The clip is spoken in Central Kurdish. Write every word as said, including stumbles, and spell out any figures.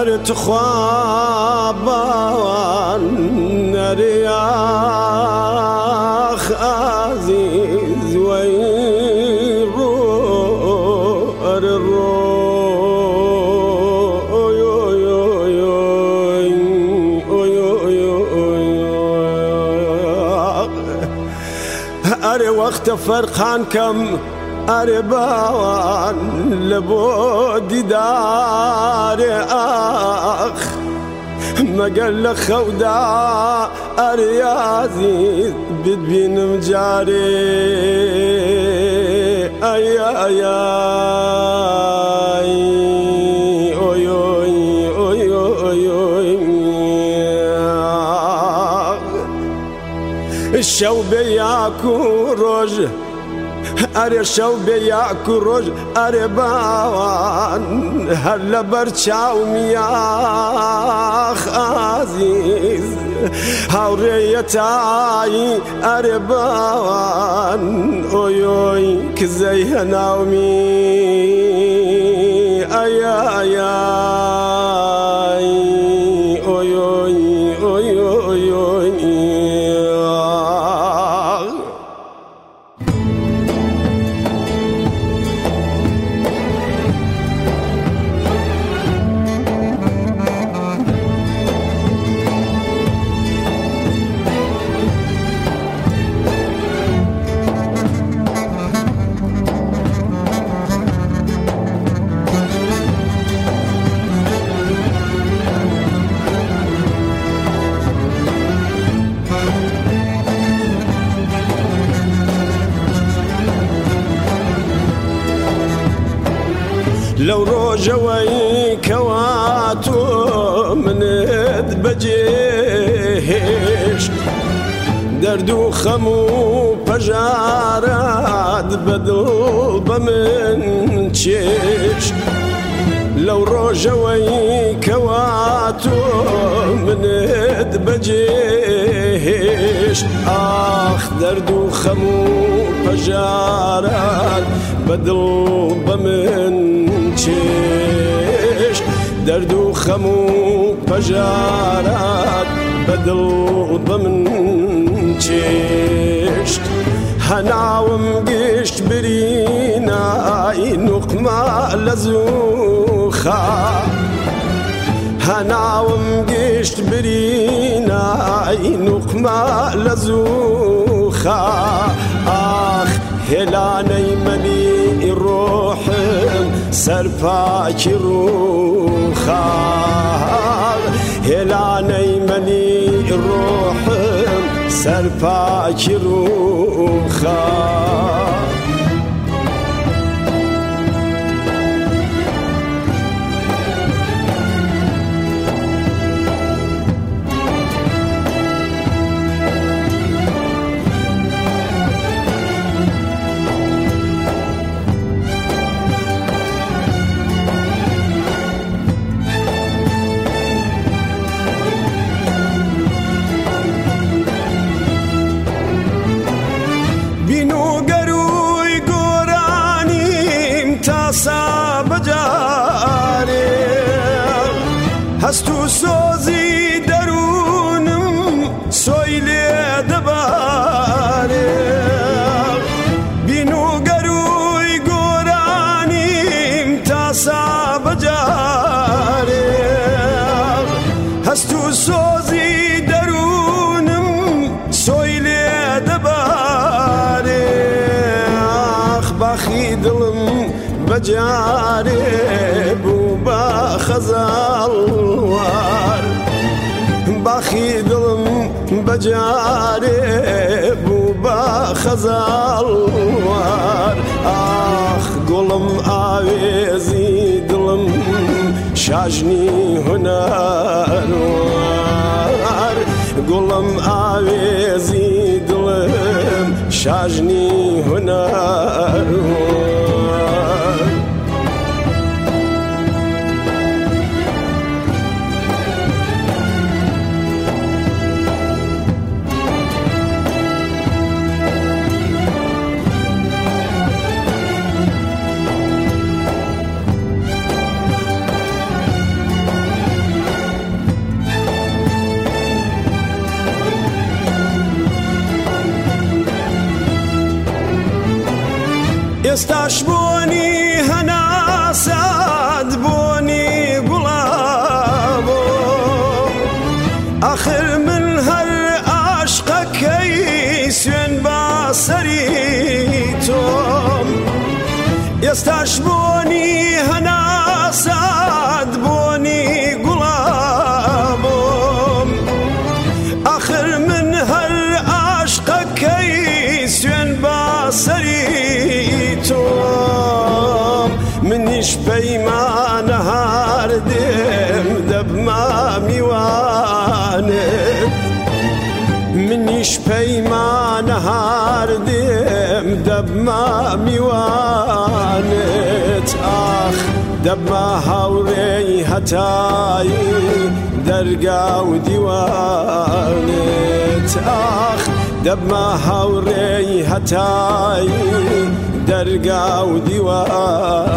أرت خوابان رياخ عزيز ويرو أررو أري وقت فرقان كم أري باوان لبودي داري أخ ما قال لك خودا أري عزيز بدبين مجاري أي أي أي أوي أوي أوي أوي أوي الشوب ياكو روج أري شوب ياكو روج أري باوان هلا برشاو مياخ عزيز هاوريتاي أري باوان أوي أوي كزي هناومي أي أي أي أوي أوي أوي أوي أوي لو روجوي كواتو منت بجيش دردو خمو بجارات بدل بمن تشيش لو روجوي كواتو منت بجيش آخ دردو خمو بجارات بدل بمن تشيش دردو خمو بجارات بدل بمن تشيش هناوم قشت برينا نقمة لزوخا هناوم قشت برينا نقمة لزوخا آخ هلاني ملي روحم سرفاك روخا هلاني ملي روحم سرفاك روخا هستو سوزي درونم سويلي دباري بينو قروي قراني متاسا بجاري هستو سوزي درونم سويلي دباري اخ باخي دلم بجاري بوبا خزال باخي دلم بجاري بوبا خزال آخ قلم آويزي دلم شاجني هنار قلم آويزي دلم شاجني هنار ئێستاش بۆنی هەناسات بۆنی گوڵابۆ ئاخر من هەر عاشقەکەی سوێن بە سەری تۆم ئێستاش بۆنی هەناسات بۆنی گوڵابۆم ئاخر من هەر عاشقەکەی سوێن بە سەری تۆم منیش پەیمانە هاردێم دەبمە میوانت منیش پەیمانە هاردێم دەبمە میوانت ئاخ دەبمە هاوڕێی هەتایی دەرگا و دیوانت ئاخ دەبمە هاوڕێی هەتایی دەرگا و دیوان